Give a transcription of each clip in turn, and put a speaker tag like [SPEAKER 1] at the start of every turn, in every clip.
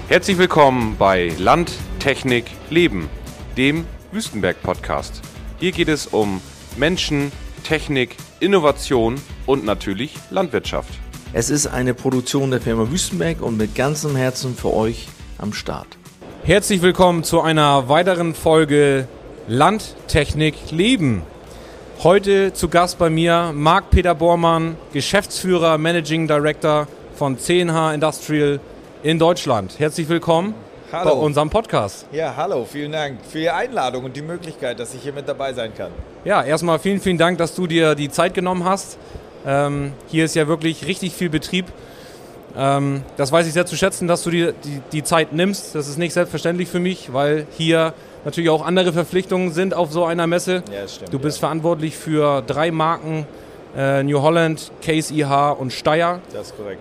[SPEAKER 1] Herzlich willkommen bei Land, Technik, Leben, dem Wüstenberg-Podcast. Hier geht es um Menschen, Technik, Innovation und natürlich Landwirtschaft.
[SPEAKER 2] Es ist eine Produktion der Firma Wüstenberg und mit ganzem Herzen für euch am Start.
[SPEAKER 3] Herzlich willkommen zu einer weiteren Folge Land, Technik, Leben. Heute zu Gast bei mir Marc-Peter Bormann, Geschäftsführer, Managing Director von C&H Industrial in Deutschland. Herzlich willkommen bei unserem Podcast.
[SPEAKER 4] Ja, hallo, vielen Dank für die Einladung und die Möglichkeit, dass ich hier mit dabei sein kann.
[SPEAKER 3] Ja, erstmal vielen Dank, dass du dir die Zeit genommen hast. Hier ist ja wirklich richtig viel Betrieb. Das weiß ich sehr zu schätzen, dass du dir die Zeit nimmst. Das ist nicht selbstverständlich für mich, weil hier natürlich auch andere Verpflichtungen sind auf so einer Messe.
[SPEAKER 4] Ja, das stimmt.
[SPEAKER 3] Du bist verantwortlich für 3 Marken, New Holland, Case IH und Steyr.
[SPEAKER 4] Das ist korrekt.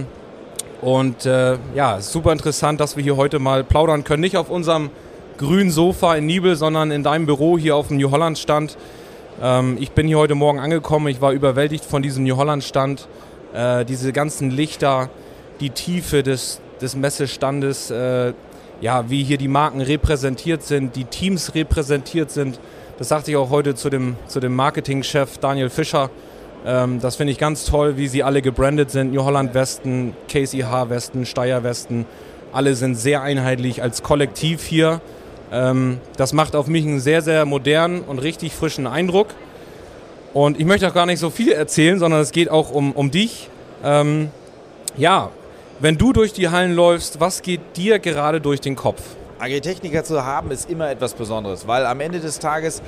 [SPEAKER 3] Ja, ist super interessant, dass wir hier heute mal plaudern können. Nicht auf unserem grünen Sofa in Nibel, sondern in deinem Büro hier auf dem New Holland Stand. Ich bin hier heute Morgen angekommen. Ich war überwältigt von diesem New Holland Stand. Diese ganzen Lichter, die Tiefe des Messestandes, wie hier die Marken repräsentiert sind, die Teams repräsentiert sind. Das sagte ich auch heute zu dem Marketingchef Daniel Fischer. Das finde ich ganz toll, wie sie alle gebrandet sind. New Holland Westen, Case IH Westen, Steyr Westen. Alle sind sehr einheitlich als Kollektiv hier. Das macht auf mich einen sehr, sehr modernen und richtig frischen Eindruck. Und ich möchte auch gar nicht so viel erzählen, sondern es geht auch um dich. Wenn du durch die Hallen läufst, was geht dir gerade durch den Kopf?
[SPEAKER 4] Agritechniker zu haben ist immer etwas Besonderes, weil am Ende des Tages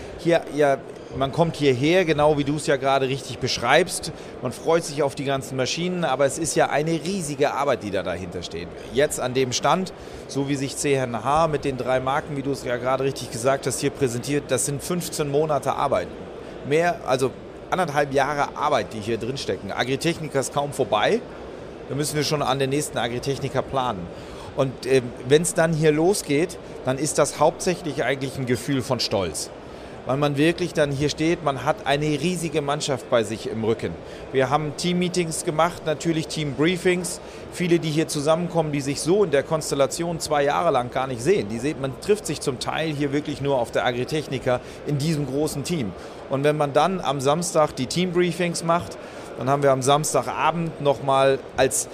[SPEAKER 4] man kommt hierher, genau wie du es ja gerade richtig beschreibst. Man freut sich auf die ganzen Maschinen, aber es ist ja eine riesige Arbeit, die da dahinter steht. Jetzt an dem Stand, so wie sich C&H mit den 3 Marken, wie du es ja gerade richtig gesagt hast, hier präsentiert, das sind 15 Monate Arbeit. Also 1,5 Jahre Arbeit, die hier drin stecken. Agritechniker ist kaum vorbei, da müssen wir schon an den nächsten Agritechniker planen. Und wenn es dann hier losgeht, dann ist das hauptsächlich eigentlich ein Gefühl von Stolz. Weil man wirklich dann hier steht, man hat eine riesige Mannschaft bei sich im Rücken. Wir haben Team-Meetings gemacht, natürlich Team-Briefings. Viele, die hier zusammenkommen, die sich so in der Konstellation 2 Jahre lang gar nicht sehen. Man trifft sich zum Teil hier wirklich nur auf der Agritechniker in diesem großen Team. Und wenn man dann am Samstag die Team-Briefings macht, dann haben wir am Samstagabend nochmal als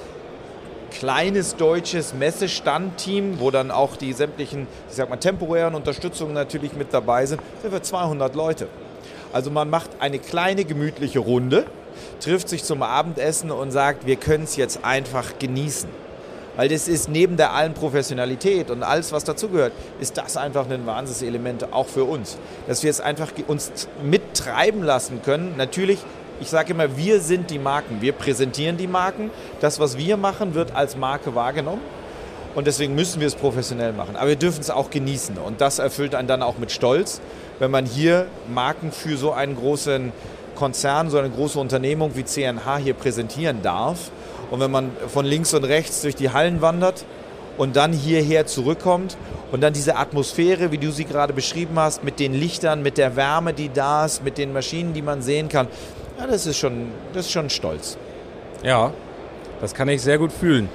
[SPEAKER 4] kleines deutsches Messestandteam, wo dann auch die sämtlichen, temporären Unterstützungen natürlich mit dabei sind wir 200 Leute. Also man macht eine kleine gemütliche Runde, trifft sich zum Abendessen und sagt, wir können es jetzt einfach genießen. Weil das ist neben der allen Professionalität und alles, was dazugehört, ist das einfach ein Wahnsinnselement auch für uns. Dass wir es einfach uns mittreiben lassen können. Natürlich, ich sage immer, wir sind die Marken, wir präsentieren die Marken. Das, was wir machen, wird als Marke wahrgenommen und deswegen müssen wir es professionell machen. Aber wir dürfen es auch genießen und das erfüllt einen dann auch mit Stolz, wenn man hier Marken für so einen großen Konzern, so eine große Unternehmung wie C&H hier präsentieren darf. Und wenn man von links und rechts durch die Hallen wandert und dann hierher zurückkommt und dann diese Atmosphäre, wie du sie gerade beschrieben hast, mit den Lichtern, mit der Wärme, die da ist, mit den Maschinen, die man sehen kann, ja, das ist schon Stolz.
[SPEAKER 3] Ja, das kann ich sehr gut fühlen.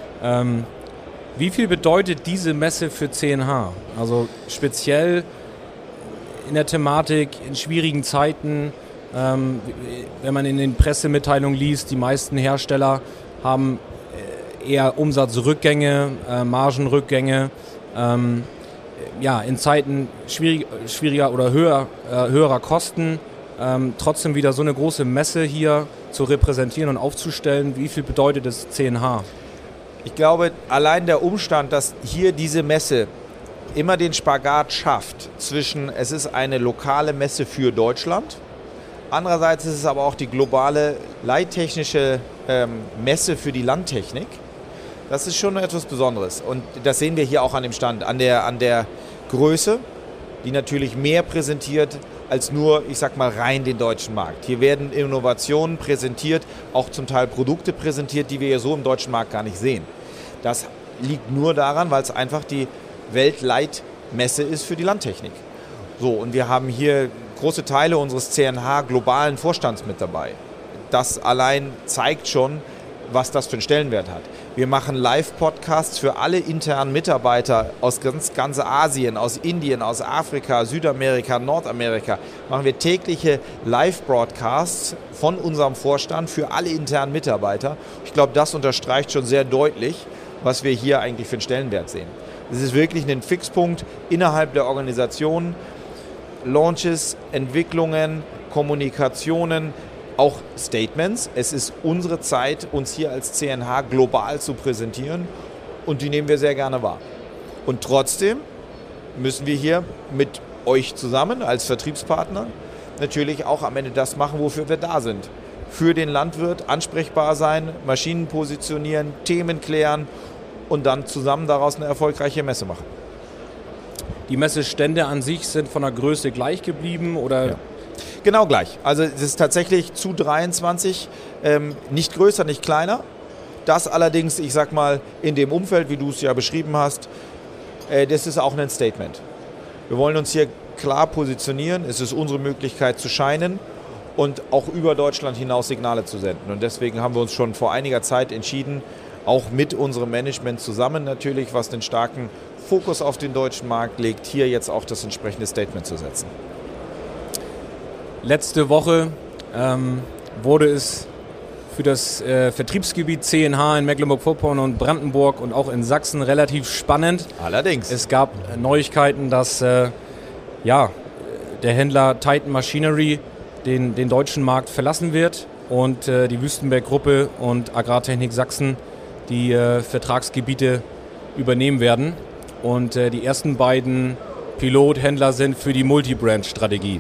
[SPEAKER 3] Wie viel bedeutet diese Messe für C&H? Also speziell in der Thematik, in schwierigen Zeiten, wenn man in den Pressemitteilungen liest, die meisten Hersteller haben eher Umsatzrückgänge, Margenrückgänge. In Zeiten schwieriger oder höherer Kosten trotzdem wieder so eine große Messe hier zu repräsentieren und aufzustellen. Wie viel bedeutet es C&H?
[SPEAKER 4] Ich glaube, allein der Umstand, dass hier diese Messe immer den Spagat schafft zwischen, es ist eine lokale Messe für Deutschland, andererseits ist es aber auch die globale leittechnische Messe für die Landtechnik. Das ist schon etwas Besonderes und das sehen wir hier auch an dem Stand, an der Größe, die natürlich mehr präsentiert als nur, rein den deutschen Markt. Hier werden Innovationen präsentiert, auch zum Teil Produkte präsentiert, die wir ja so im deutschen Markt gar nicht sehen. Das liegt nur daran, weil es einfach die Weltleitmesse ist für die Landtechnik. So, und wir haben hier große Teile unseres C&H globalen Vorstands mit dabei. Das allein zeigt schon, was das für einen Stellenwert hat. Wir machen Live-Podcasts für alle internen Mitarbeiter aus ganz Asien, aus Indien, aus Afrika, Südamerika, Nordamerika. Machen wir tägliche Live-Broadcasts von unserem Vorstand für alle internen Mitarbeiter. Ich glaube, das unterstreicht schon sehr deutlich, was wir hier eigentlich für einen Stellenwert sehen. Es ist wirklich ein Fixpunkt innerhalb der Organisation. Launches, Entwicklungen, Kommunikationen, auch Statements. Es ist unsere Zeit, uns hier als CNH global zu präsentieren und die nehmen wir sehr gerne wahr. Und trotzdem müssen wir hier mit euch zusammen als Vertriebspartner natürlich auch am Ende das machen, wofür wir da sind. Für den Landwirt ansprechbar sein, Maschinen positionieren, Themen klären und dann zusammen daraus eine erfolgreiche Messe machen.
[SPEAKER 3] Die Messestände an sich sind von der Größe gleich geblieben oder?
[SPEAKER 4] Ja. Genau gleich. Also es ist tatsächlich zu 23, nicht größer, nicht kleiner. Das allerdings, ich sag mal, in dem Umfeld, wie du es ja beschrieben hast, das ist auch ein Statement. Wir wollen uns hier klar positionieren. Es ist unsere Möglichkeit zu scheinen und auch über Deutschland hinaus Signale zu senden. Und deswegen haben wir uns schon vor einiger Zeit entschieden, auch mit unserem Management zusammen natürlich, was den starken Fokus auf den deutschen Markt legt, hier jetzt auch das entsprechende Statement zu setzen.
[SPEAKER 3] Letzte Woche wurde es für das Vertriebsgebiet CNH in Mecklenburg-Vorpommern und Brandenburg und auch in Sachsen relativ spannend.
[SPEAKER 4] Allerdings.
[SPEAKER 3] Es gab Neuigkeiten, dass der Händler Titan Machinery den deutschen Markt verlassen wird und die Wüstenberg-Gruppe und Agrartechnik Sachsen die Vertragsgebiete übernehmen werden. Und die ersten beiden Pilothändler sind für die Multibrand-Strategie.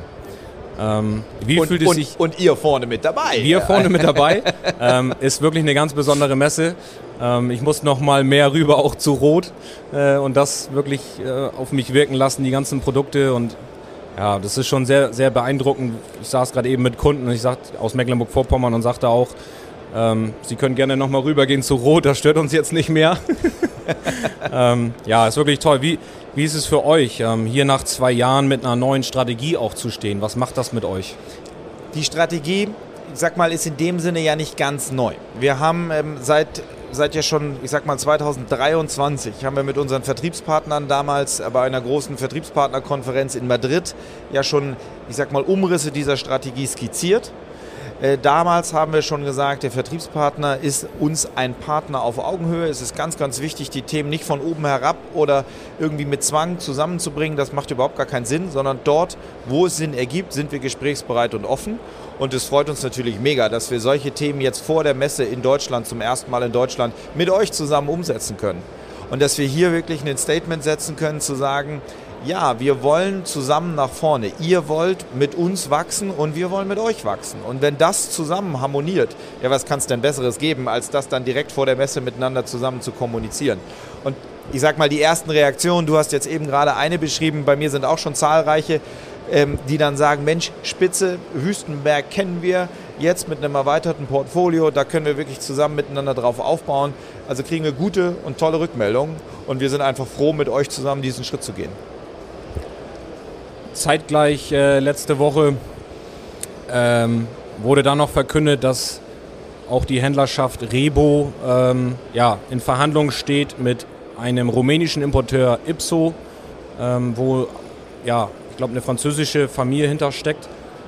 [SPEAKER 3] Wie fühlt es sich?
[SPEAKER 4] Und ihr vorne mit dabei.
[SPEAKER 3] Wir vorne mit dabei. Ist wirklich eine ganz besondere Messe. Ich muss noch mal mehr rüber auch zu Rot und das wirklich auf mich wirken lassen, die ganzen Produkte. Und ja, das ist schon sehr, sehr beeindruckend. Ich saß gerade eben mit Kunden und ich sagte aus Mecklenburg-Vorpommern und sagte auch, Sie können gerne noch mal rübergehen zu Rot, das stört uns jetzt nicht mehr. Ja, ist wirklich toll. Wie ist es für euch, hier nach 2 Jahren mit einer neuen Strategie auch zu stehen? Was macht das mit euch?
[SPEAKER 4] Die Strategie, ich sag mal, ist in dem Sinne ja nicht ganz neu. Wir haben seit ja schon, ich sag mal 2023, haben wir mit unseren Vertriebspartnern damals bei einer großen Vertriebspartnerkonferenz in Madrid ja schon, ich sag mal, Umrisse dieser Strategie skizziert. Damals haben wir schon gesagt, der Vertriebspartner ist uns ein Partner auf Augenhöhe. Es ist ganz, ganz wichtig, die Themen nicht von oben herab oder irgendwie mit Zwang zusammenzubringen. Das macht überhaupt gar keinen Sinn, sondern dort, wo es Sinn ergibt, sind wir gesprächsbereit und offen. Und es freut uns natürlich mega, dass wir solche Themen jetzt vor der Messe in Deutschland, zum ersten Mal in Deutschland, mit euch zusammen umsetzen können. Und dass wir hier wirklich ein Statement setzen können, zu sagen, ja, wir wollen zusammen nach vorne. Ihr wollt mit uns wachsen und wir wollen mit euch wachsen. Und wenn das zusammen harmoniert, ja, was kann es denn Besseres geben, als das dann direkt vor der Messe miteinander zusammen zu kommunizieren? Und ich sag mal, die ersten Reaktionen, du hast jetzt eben gerade eine beschrieben, bei mir sind auch schon zahlreiche, die dann sagen, Mensch, Spitze, Wüstenberg kennen wir, jetzt mit einem erweiterten Portfolio, da können wir wirklich zusammen miteinander drauf aufbauen. Also kriegen wir gute und tolle Rückmeldungen und wir sind einfach froh, mit euch zusammen diesen Schritt zu gehen.
[SPEAKER 3] Zeitgleich letzte Woche wurde dann noch verkündet, dass auch die Händlerschaft Rebo in Verhandlungen steht mit einem rumänischen Importeur Ipso, wo ich glaube eine französische Familie hintersteckt.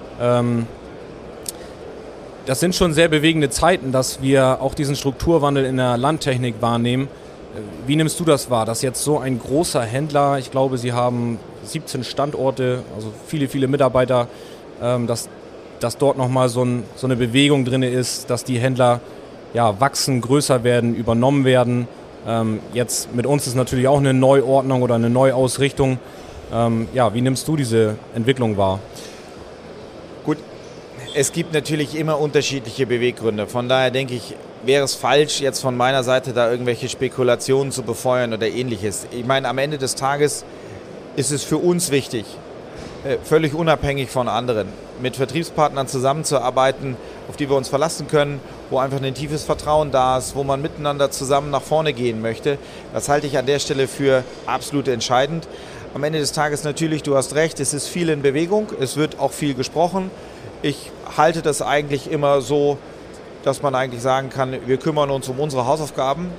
[SPEAKER 3] Das sind schon sehr bewegende Zeiten, dass wir auch diesen Strukturwandel in der Landtechnik wahrnehmen. Wie nimmst du das wahr, dass jetzt so ein großer Händler, ich glaube, sie haben 17 Standorte, also viele, viele Mitarbeiter, dass dort nochmal so eine Bewegung drin ist, dass die Händler wachsen, größer werden, übernommen werden. Jetzt mit uns ist natürlich auch eine Neuordnung oder eine Neuausrichtung. Wie nimmst du diese Entwicklung wahr?
[SPEAKER 4] Gut, es gibt natürlich immer unterschiedliche Beweggründe. Von daher denke ich, wäre es falsch, jetzt von meiner Seite da irgendwelche Spekulationen zu befeuern oder ähnliches. Ich meine, am Ende des Tages ist es für uns wichtig, völlig unabhängig von anderen, mit Vertriebspartnern zusammenzuarbeiten, auf die wir uns verlassen können, wo einfach ein tiefes Vertrauen da ist, wo man miteinander zusammen nach vorne gehen möchte. Das halte ich an der Stelle für absolut entscheidend. Am Ende des Tages natürlich, du hast recht, es ist viel in Bewegung, es wird auch viel gesprochen. Ich halte das eigentlich immer so, dass man eigentlich sagen kann, wir kümmern uns um unsere Hausaufgaben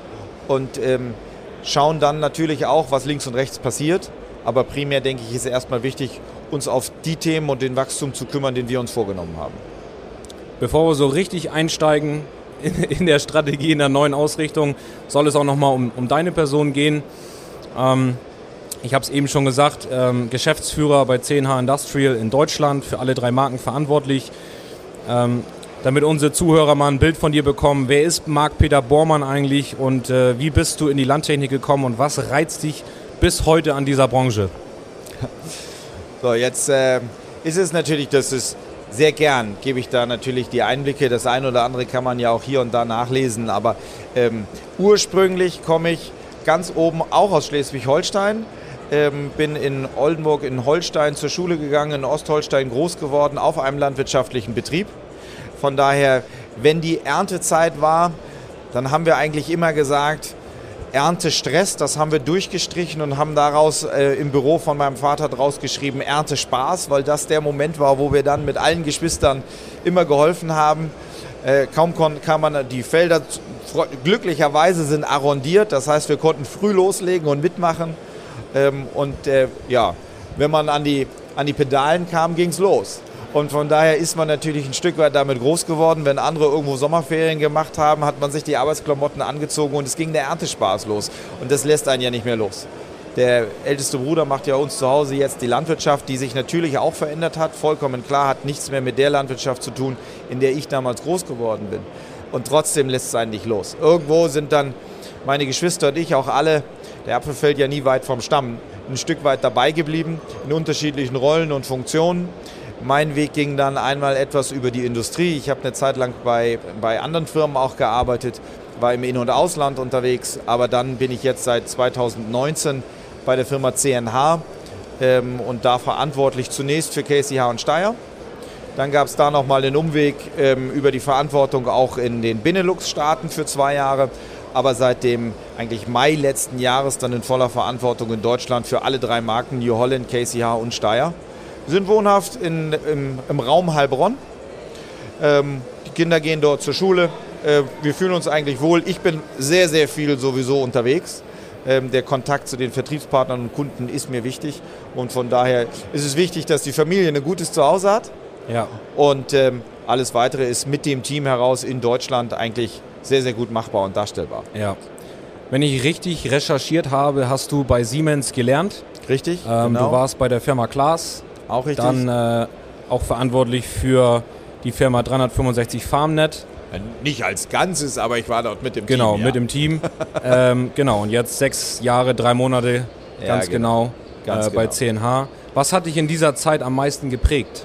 [SPEAKER 4] und schauen dann natürlich auch, was links und rechts passiert. Aber primär, denke ich, ist erstmal wichtig, uns auf die Themen und den Wachstum zu kümmern, den wir uns vorgenommen haben.
[SPEAKER 3] Bevor wir so richtig einsteigen in der Strategie, in der neuen Ausrichtung, soll es auch nochmal um deine Person gehen. Ich habe es eben schon gesagt, Geschäftsführer bei C&H Industrial in Deutschland, für alle 3 Marken verantwortlich. Damit unsere Zuhörer mal ein Bild von dir bekommen, wer ist Marc-Peter Bormann eigentlich und wie bist du in die Landtechnik gekommen und was reizt dich bis heute an dieser Branche?
[SPEAKER 4] So, jetzt ist es natürlich, dass es sehr gern gebe ich da natürlich die Einblicke. Das eine oder andere kann man ja auch hier und da nachlesen, aber ursprünglich komme ich ganz oben auch aus Schleswig-Holstein. Bin in Oldenburg in Holstein zur Schule gegangen, in Ostholstein groß geworden, auf einem landwirtschaftlichen Betrieb. Von daher, wenn die Erntezeit war, dann haben wir eigentlich immer gesagt, Erntestress, das haben wir durchgestrichen und haben daraus im Büro von meinem Vater draus geschrieben, Erntespaß, weil das der Moment war, wo wir dann mit allen Geschwistern immer geholfen haben. Kaum kann man die Felder, glücklicherweise sind arrondiert, das heißt, wir konnten früh loslegen und mitmachen. Wenn man an die Pedalen kam, ging es los. Und von daher ist man natürlich ein Stück weit damit groß geworden. Wenn andere irgendwo Sommerferien gemacht haben, hat man sich die Arbeitsklamotten angezogen und es ging der Erntespaß los. Und das lässt einen ja nicht mehr los. Der älteste Bruder macht ja uns zu Hause jetzt die Landwirtschaft, die sich natürlich auch verändert hat. Vollkommen klar, hat nichts mehr mit der Landwirtschaft zu tun, in der ich damals groß geworden bin. Und trotzdem lässt es einen nicht los. Irgendwo sind dann meine Geschwister und ich auch alle, der Apfel fällt ja nie weit vom Stamm, ein Stück weit dabei geblieben, in unterschiedlichen Rollen und Funktionen. Mein Weg ging dann einmal etwas über die Industrie. Ich habe eine Zeit lang bei anderen Firmen auch gearbeitet, war im In- und Ausland unterwegs, aber dann bin ich jetzt seit 2019 bei der Firma C&H und da verantwortlich zunächst für KCH und Steyr. Dann gab es da nochmal den Umweg über die Verantwortung auch in den Benelux-Staaten für 2 Jahre, aber seit dem eigentlich Mai letzten Jahres dann in voller Verantwortung in Deutschland für alle 3 Marken, New Holland, KCH und Steyr. Wir sind wohnhaft im Raum Heilbronn. Die Kinder gehen dort zur Schule. Wir fühlen uns eigentlich wohl. Ich bin sehr, sehr viel sowieso unterwegs. Der Kontakt zu den Vertriebspartnern und Kunden ist mir wichtig. Und von daher ist es wichtig, dass die Familie ein gutes Zuhause hat.
[SPEAKER 3] Ja.
[SPEAKER 4] Und alles Weitere ist mit dem Team heraus in Deutschland eigentlich sehr, sehr gut machbar und darstellbar.
[SPEAKER 3] Ja. Wenn ich richtig recherchiert habe, hast du bei Siemens gelernt.
[SPEAKER 4] Richtig, genau.
[SPEAKER 3] Du warst bei der Firma Klaas.
[SPEAKER 4] Auch richtig.
[SPEAKER 3] Dann auch verantwortlich für die Firma 365 FarmNet.
[SPEAKER 4] Nicht als Ganzes, aber ich war dort mit dem Team.
[SPEAKER 3] Genau, mit dem Team. Genau, und jetzt 6 Jahre, 3 Monate, ganz genau. Bei C&H. Was hat dich in dieser Zeit am meisten geprägt?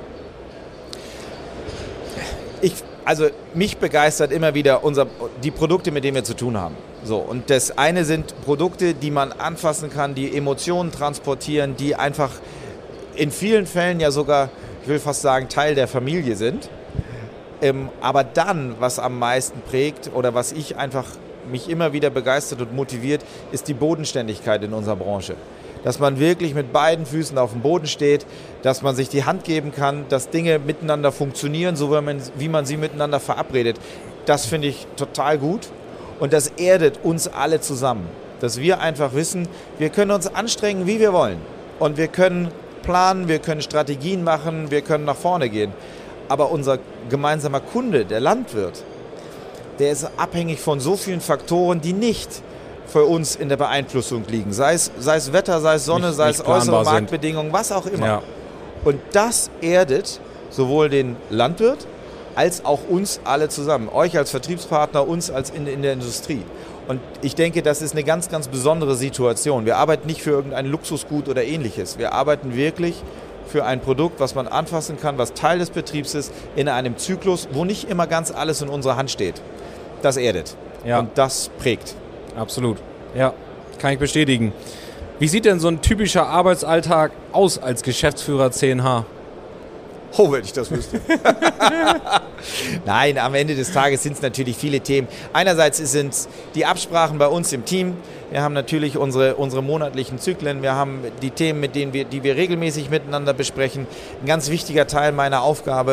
[SPEAKER 4] Also mich begeistert immer wieder die Produkte, mit denen wir zu tun haben. So, und das eine sind Produkte, die man anfassen kann, die Emotionen transportieren, die einfach in vielen Fällen ja sogar, ich will fast sagen, Teil der Familie sind. Aber dann, was am meisten prägt oder was mich immer wieder begeistert und motiviert, ist die Bodenständigkeit in unserer Branche. Dass man wirklich mit beiden Füßen auf dem Boden steht, dass man sich die Hand geben kann, dass Dinge miteinander funktionieren, so wie man sie miteinander verabredet. Das finde ich total gut und das erdet uns alle zusammen. Dass wir einfach wissen, wir können uns anstrengen, wie wir wollen und wir können planen, wir können Strategien machen, wir können nach vorne gehen. Aber unser gemeinsamer Kunde, der Landwirt, der ist abhängig von so vielen Faktoren, die nicht für uns in der Beeinflussung liegen. Sei es Wetter, sei es Sonne, sei es äußere Marktbedingungen, was auch immer. Ja. Und das erdet sowohl den Landwirt als auch uns alle zusammen. Euch als Vertriebspartner, uns als in der Industrie. Und ich denke, das ist eine ganz, ganz besondere Situation. Wir arbeiten nicht für irgendein Luxusgut oder Ähnliches. Wir arbeiten wirklich für ein Produkt, was man anfassen kann, was Teil des Betriebs ist, in einem Zyklus, wo nicht immer ganz alles in unserer Hand steht. Das erdet. Ja. Und das prägt.
[SPEAKER 3] Absolut. Ja, kann ich bestätigen. Wie sieht denn so ein typischer Arbeitsalltag aus als Geschäftsführer C&H?
[SPEAKER 4] Oh, wenn ich das wüsste. Nein, am Ende des Tages sind es natürlich viele Themen. Einerseits sind es die Absprachen bei uns im Team. Wir haben natürlich unsere monatlichen Zyklen. Wir haben die Themen, die wir regelmäßig miteinander besprechen. Ein ganz wichtiger Teil meiner Aufgabe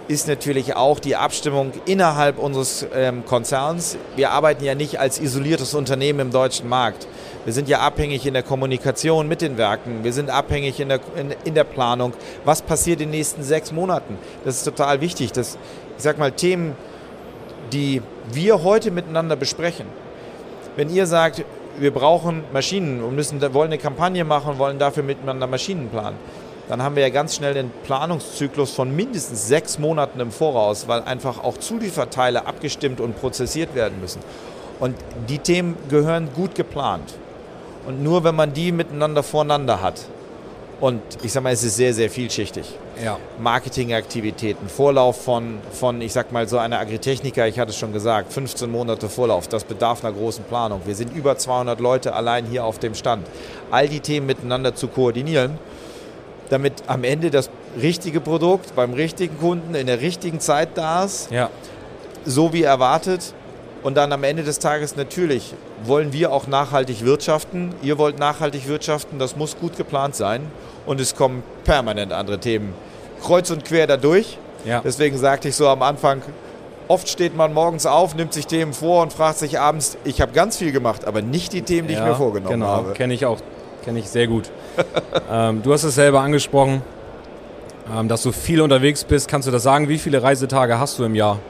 [SPEAKER 4] ist natürlich auch die Abstimmung innerhalb unseres Konzerns. Wir arbeiten ja nicht als isoliertes Unternehmen im deutschen Markt. Wir sind ja abhängig in der Kommunikation mit den Werken. Wir sind abhängig in der Planung. Was passiert in den nächsten 6 Monaten? Das ist total wichtig. Ich sag mal, Themen, die wir heute miteinander besprechen. Wenn ihr sagt, wir brauchen Maschinen und wollen eine Kampagne machen, wollen dafür miteinander Maschinen planen, dann haben wir ja ganz schnell den Planungszyklus von mindestens 6 Monaten im Voraus, weil einfach auch Zulieferteile abgestimmt und prozessiert werden müssen. Und die Themen gehören gut geplant. Und nur wenn man die miteinander voreinander hat, und ich sag mal, es ist sehr, sehr vielschichtig.
[SPEAKER 3] Ja.
[SPEAKER 4] Marketingaktivitäten, Vorlauf von, ich sag mal, so einer Agritechnica, ich hatte es schon gesagt, 15 Monate Vorlauf, das bedarf einer großen Planung. Wir sind über 200 Leute allein hier auf dem Stand. All die Themen miteinander zu koordinieren, damit am Ende das richtige Produkt beim richtigen Kunden in der richtigen Zeit da ist,
[SPEAKER 3] Ja.
[SPEAKER 4] so wie erwartet. Und dann am Ende des Tages natürlich wollen wir auch nachhaltig wirtschaften. Ihr wollt nachhaltig wirtschaften, das muss gut geplant sein. Und es kommen permanent andere Themen kreuz und quer dadurch.
[SPEAKER 3] Ja.
[SPEAKER 4] Deswegen sagte ich so am Anfang, oft steht man morgens auf, nimmt sich Themen vor und fragt sich abends, ich habe ganz viel gemacht, aber nicht die Themen, die ich mir vorgenommen habe.
[SPEAKER 3] Genau, kenne ich auch. Kenne ich sehr gut. Du hast es selber angesprochen, dass du viel unterwegs bist. Kannst du das sagen? Wie viele Reisetage hast du im Jahr?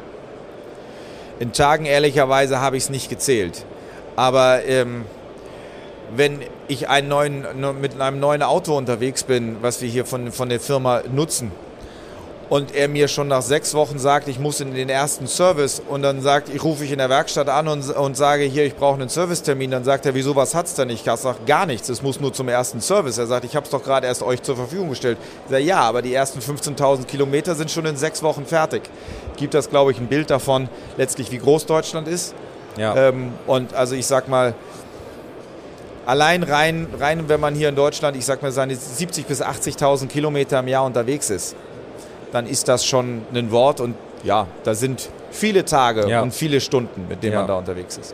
[SPEAKER 4] In Tagen ehrlicherweise habe ich es nicht gezählt. Aber wenn ich mit einem neuen Auto unterwegs bin, was wir hier von der Firma nutzen, und er mir schon nach 6 Wochen sagt, ich muss in den ersten Service, und dann rufe ich in der Werkstatt an und sage, hier, ich brauche einen Servicetermin, dann sagt er, wieso, was hat's denn nicht? Ich sage, gar nichts, es muss nur zum ersten Service. Er sagt, ich habe es doch gerade erst euch zur Verfügung gestellt. Ich sage, ja, aber die ersten 15.000 Kilometer sind schon in 6 Wochen fertig. Gibt das, glaube ich, ein Bild davon, letztlich wie groß Deutschland ist.
[SPEAKER 3] Ja.
[SPEAKER 4] Und also ich sag mal, allein rein, wenn man hier in Deutschland, ich sag mal, seine 70.000 bis 80.000 Kilometer im Jahr unterwegs ist, dann ist das schon ein Wort, und ja, da sind viele Tage und viele Stunden, mit denen man da unterwegs ist.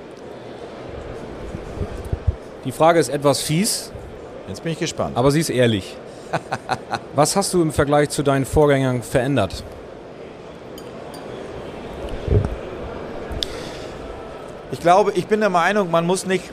[SPEAKER 3] Die Frage ist etwas fies.
[SPEAKER 4] Jetzt bin ich gespannt.
[SPEAKER 3] Aber sie ist ehrlich. Was hast du im Vergleich zu deinen Vorgängern verändert?
[SPEAKER 4] Ich glaube, ich bin der Meinung, man muss nicht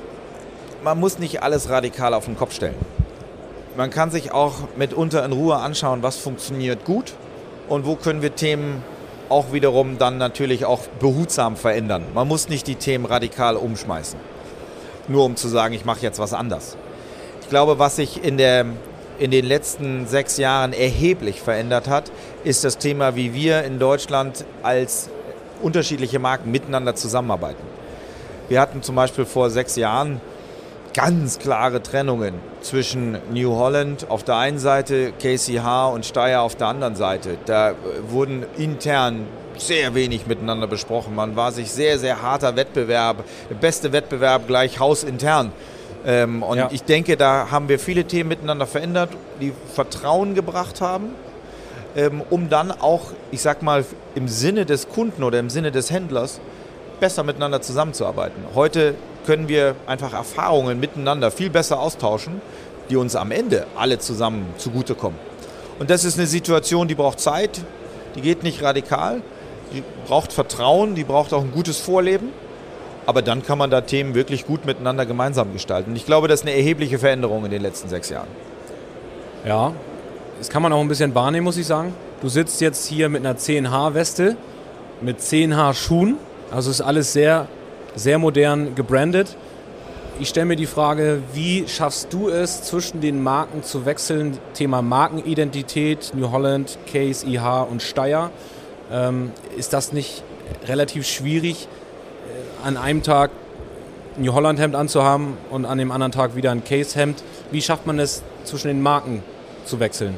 [SPEAKER 4] alles radikal auf den Kopf stellen. Man kann sich auch mitunter in Ruhe anschauen, was funktioniert gut und wo können wir Themen auch wiederum dann natürlich auch behutsam verändern. Man muss nicht die Themen radikal umschmeißen, nur um zu sagen, ich mache jetzt was anders. Ich glaube, was sich in den letzten 6 Jahren erheblich verändert hat, ist das Thema, wie wir in Deutschland als unterschiedliche Marken miteinander zusammenarbeiten. Wir hatten zum Beispiel vor 6 Jahren ganz klare Trennungen zwischen New Holland auf der einen Seite, KCH und Steyr auf der anderen Seite. Da wurden intern sehr wenig miteinander besprochen. Man war sich sehr, sehr harter Wettbewerb, der beste Wettbewerb gleich hausintern. Ich denke, da haben wir viele Themen miteinander verändert, die Vertrauen gebracht haben, um dann auch, ich sag mal, im Sinne des Kunden oder im Sinne des Händlers besser miteinander zusammenzuarbeiten. Heute können wir einfach Erfahrungen miteinander viel besser austauschen, die uns am Ende alle zusammen zugutekommen. Und das ist eine Situation, die braucht Zeit, die geht nicht radikal, die braucht Vertrauen, die braucht auch ein gutes Vorleben, aber dann kann man da Themen wirklich gut miteinander gemeinsam gestalten. Ich glaube, das ist eine erhebliche Veränderung in den letzten 6 Jahren.
[SPEAKER 3] Ja, das kann man auch ein bisschen wahrnehmen, muss ich sagen. Du sitzt jetzt hier mit einer 10H-Weste, mit 10H-Schuhen. Also ist alles sehr, sehr modern gebrandet. Ich stelle mir die Frage, wie schaffst du es, zwischen den Marken zu wechseln? Thema Markenidentität, New Holland, Case, IH und Steyr. Ist das nicht relativ schwierig, an einem Tag ein New Holland Hemd anzuhaben und an dem anderen Tag wieder ein Case Hemd? Wie schafft man es, zwischen den Marken zu wechseln?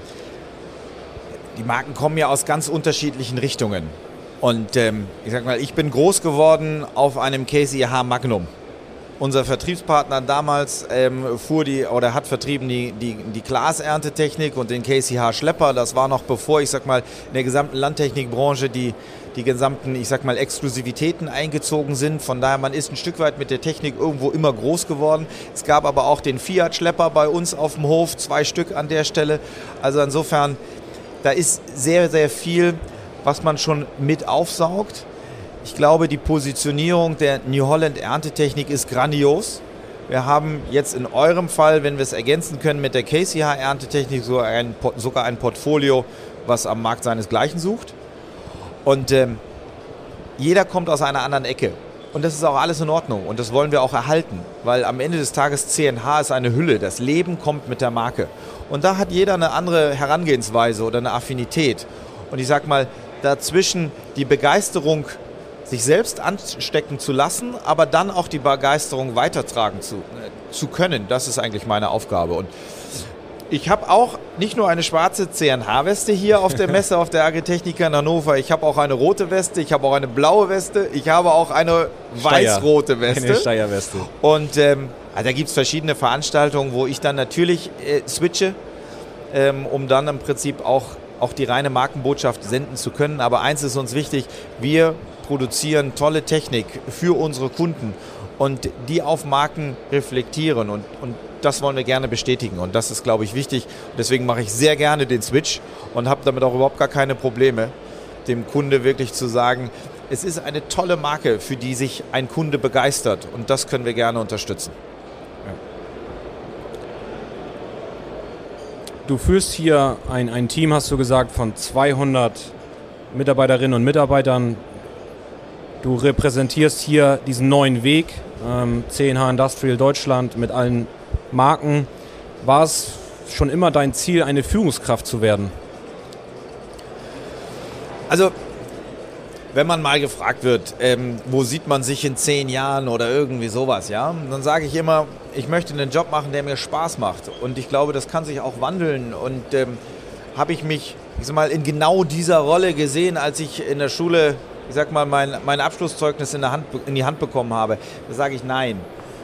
[SPEAKER 4] Die Marken kommen ja aus ganz unterschiedlichen Richtungen. Und ich sag mal, ich bin groß geworden auf einem Case IH Magnum. Unser Vertriebspartner damals hat vertrieben die Glaserntetechnik und den Case IH Schlepper. Das war noch bevor, ich sag mal, in der gesamten Landtechnikbranche die gesamten, ich sag mal, Exklusivitäten eingezogen sind. Von daher, man ist ein Stück weit mit der Technik irgendwo immer groß geworden. Es gab aber auch den Fiat Schlepper bei uns auf dem Hof, 2 Stück an der Stelle. Also insofern, da ist sehr, sehr viel was man schon mit aufsaugt. Ich glaube, die Positionierung der New Holland Erntetechnik ist grandios. Wir haben jetzt in eurem Fall, wenn wir es ergänzen können mit der KCH Erntetechnik, sogar ein Portfolio, was am Markt seinesgleichen sucht. Und jeder kommt aus einer anderen Ecke. Und das ist auch alles in Ordnung. Und das wollen wir auch erhalten. Weil am Ende des Tages CNH ist eine Hülle. Das Leben kommt mit der Marke. Und da hat jeder eine andere Herangehensweise oder eine Affinität. Und ich sag mal, dazwischen die Begeisterung, sich selbst anstecken zu lassen, aber dann auch die Begeisterung weitertragen zu können, das ist eigentlich meine Aufgabe. Und ich habe auch nicht nur eine schwarze CNH-Weste hier auf der Messe, auf der Agritechnica in Hannover, ich habe auch eine rote Weste, ich habe auch eine blaue Weste, ich habe auch eine weiß-rote Weste.
[SPEAKER 3] Eine Steierweste.
[SPEAKER 4] Und da gibt es verschiedene Veranstaltungen, wo ich dann natürlich switche, um dann im Prinzip auch die reine Markenbotschaft senden zu können. Aber eins ist uns wichtig, wir produzieren tolle Technik für unsere Kunden und die auf Marken reflektieren und das wollen wir gerne bestätigen und das ist, glaube ich, wichtig. Deswegen mache ich sehr gerne den Switch und habe damit auch überhaupt gar keine Probleme, dem Kunde wirklich zu sagen, es ist eine tolle Marke, für die sich ein Kunde begeistert und das können wir gerne unterstützen.
[SPEAKER 3] Du führst hier ein Team, hast du gesagt, von 200 Mitarbeiterinnen und Mitarbeitern. Du repräsentierst hier diesen neuen Weg, CNH Industrial Deutschland mit allen Marken. War es schon immer dein Ziel, eine Führungskraft zu werden?
[SPEAKER 4] Also, wenn man mal gefragt wird, wo sieht man sich in 10 Jahren oder irgendwie sowas, ja, dann sage ich immer, ich möchte einen Job machen, der mir Spaß macht. Und ich glaube, das kann sich auch wandeln. Und habe ich mich, ich sag mal, in genau dieser Rolle gesehen, als ich in der Schule, ich sag mal, mein Abschlusszeugnis in die Hand bekommen habe. Da sage ich nein,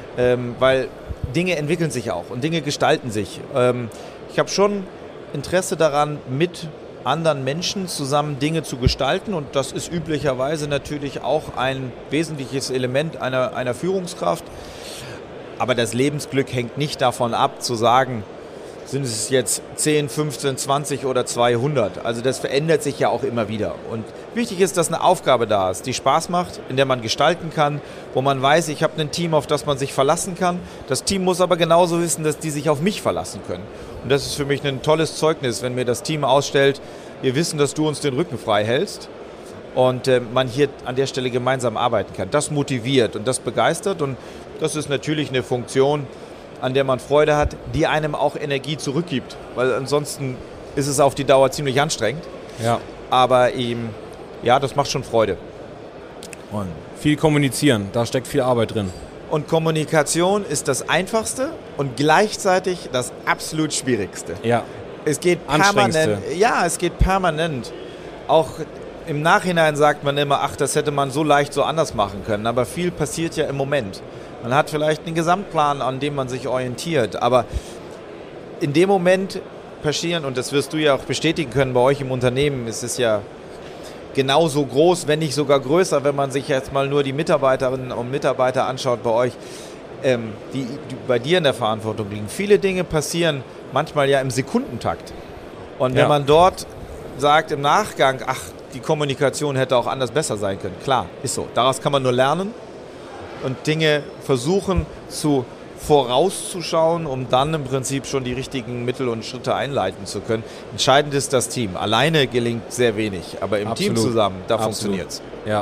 [SPEAKER 4] weil Dinge entwickeln sich auch und Dinge gestalten sich. Ich habe schon Interesse daran, mit anderen Menschen zusammen Dinge zu gestalten und das ist üblicherweise natürlich auch ein wesentliches Element einer Führungskraft. Aber das Lebensglück hängt nicht davon ab, zu sagen, sind es jetzt 10, 15, 20 oder 200. Also das verändert sich ja auch immer wieder. Und wichtig ist, dass eine Aufgabe da ist, die Spaß macht, in der man gestalten kann, wo man weiß, ich habe ein Team, auf das man sich verlassen kann. Das Team muss aber genauso wissen, dass die sich auf mich verlassen können. Und das ist für mich ein tolles Zeugnis, wenn mir das Team ausstellt, wir wissen, dass du uns den Rücken frei hältst und man hier an der Stelle gemeinsam arbeiten kann. Das motiviert und das begeistert und das ist natürlich eine Funktion, an der man Freude hat, die einem auch Energie zurückgibt. Weil ansonsten ist es auf die Dauer ziemlich anstrengend.
[SPEAKER 3] Ja.
[SPEAKER 4] Aber ja, das macht schon Freude.
[SPEAKER 3] Und viel kommunizieren, da steckt viel Arbeit drin.
[SPEAKER 4] Und Kommunikation ist das Einfachste und gleichzeitig das absolut Schwierigste.
[SPEAKER 3] Ja.
[SPEAKER 4] Es geht permanent. Ja, es geht permanent. Auch im Nachhinein sagt man immer, ach, das hätte man so leicht so anders machen können. Aber viel passiert ja im Moment. Man hat vielleicht einen Gesamtplan, an dem man sich orientiert, aber in dem Moment passieren, und das wirst du ja auch bestätigen können bei euch im Unternehmen, es ist ja genauso groß, wenn nicht sogar größer, wenn man sich jetzt mal nur die Mitarbeiterinnen und Mitarbeiter anschaut bei euch, die bei dir in der Verantwortung liegen. Viele Dinge passieren manchmal ja im Sekundentakt. Und wenn man dort sagt im Nachgang, ach, die Kommunikation hätte auch anders besser sein können, klar, ist so. Daraus kann man nur lernen. Und Dinge versuchen vorauszuschauen, um dann im Prinzip schon die richtigen Mittel und Schritte einleiten zu können. Entscheidend ist das Team. Alleine gelingt sehr wenig, aber im Team zusammen, da funktioniert es.
[SPEAKER 3] Ja.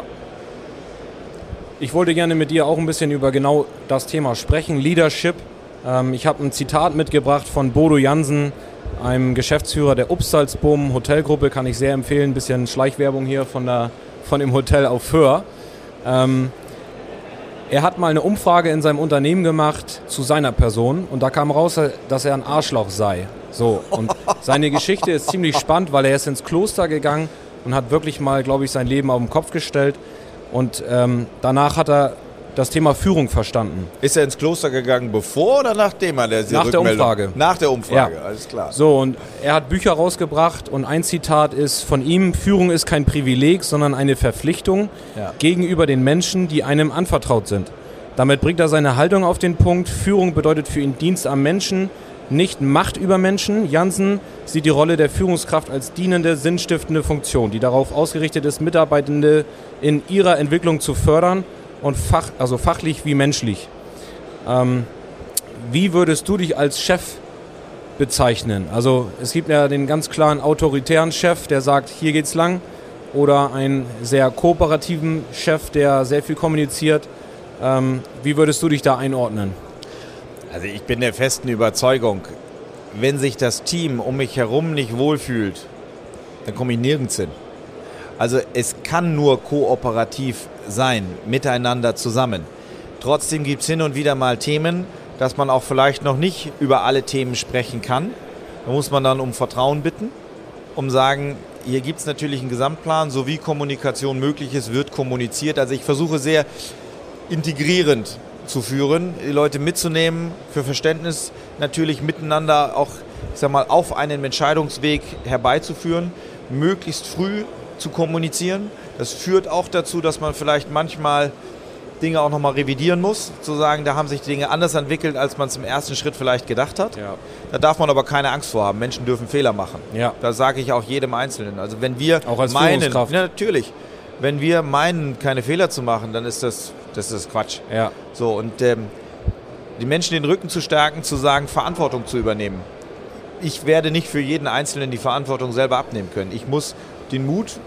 [SPEAKER 3] Ich wollte gerne mit dir auch ein bisschen über genau das Thema sprechen, Leadership. Ich habe ein Zitat mitgebracht von Bodo Jansen, einem Geschäftsführer der Upsalzboom Hotelgruppe, kann ich sehr empfehlen. Ein bisschen Schleichwerbung hier von dem Hotel auf Föhr. Er hat mal eine Umfrage in seinem Unternehmen gemacht zu seiner Person und da kam raus, dass er ein Arschloch sei. So, und seine Geschichte ist ziemlich spannend, weil er ist ins Kloster gegangen und hat wirklich mal, glaube ich, sein Leben auf den Kopf gestellt und danach hat er das Thema Führung verstanden.
[SPEAKER 4] Ist er ins Kloster gegangen, bevor oder nachdem er diese
[SPEAKER 3] Nach der Umfrage.
[SPEAKER 4] Nach der Umfrage,
[SPEAKER 3] ja.
[SPEAKER 4] Alles klar.
[SPEAKER 3] So, und er hat Bücher rausgebracht und ein Zitat ist von ihm: Führung ist kein Privileg, sondern eine Verpflichtung gegenüber den Menschen, die einem anvertraut sind. Damit bringt er seine Haltung auf den Punkt. Führung bedeutet für ihn Dienst am Menschen, nicht Macht über Menschen. Jansen sieht die Rolle der Führungskraft als dienende, sinnstiftende Funktion, die darauf ausgerichtet ist, Mitarbeitende in ihrer Entwicklung zu fördern und fachlich wie menschlich. Wie würdest du dich als Chef bezeichnen? Also es gibt ja den ganz klaren autoritären Chef, der sagt, hier geht's lang, oder einen sehr kooperativen Chef, der sehr viel kommuniziert. Wie würdest du dich da einordnen?
[SPEAKER 4] Also ich bin der festen Überzeugung, wenn sich das Team um mich herum nicht wohlfühlt, dann komme ich nirgends hin. Also es kann nur kooperativ sein, miteinander zusammen. Trotzdem gibt es hin und wieder mal Themen, dass man auch vielleicht noch nicht über alle Themen sprechen kann. Da muss man dann um Vertrauen bitten, um sagen, hier gibt es natürlich einen Gesamtplan, so wie Kommunikation möglich ist, wird kommuniziert. Also ich versuche sehr integrierend zu führen, die Leute mitzunehmen, für Verständnis natürlich miteinander auch, ich sag mal, auf einen Entscheidungsweg herbeizuführen, möglichst früh zu kommunizieren. Das führt auch dazu, dass man vielleicht manchmal Dinge auch nochmal revidieren muss, zu sagen, da haben sich die Dinge anders entwickelt, als man es im ersten Schritt vielleicht gedacht hat.
[SPEAKER 3] Ja.
[SPEAKER 4] Da darf man aber keine Angst vor haben. Menschen dürfen Fehler machen.
[SPEAKER 3] Ja.
[SPEAKER 4] Das sage ich auch jedem Einzelnen. Also wenn wir
[SPEAKER 3] auch als
[SPEAKER 4] meinen,
[SPEAKER 3] Führungskraft.
[SPEAKER 4] ja, natürlich, wenn wir meinen, keine Fehler zu machen, dann ist das Quatsch.
[SPEAKER 3] Ja.
[SPEAKER 4] So, und die Menschen den Rücken zu stärken, zu sagen, Verantwortung zu übernehmen. Ich werde nicht für jeden Einzelnen die Verantwortung selber abnehmen können. Ich muss den Mut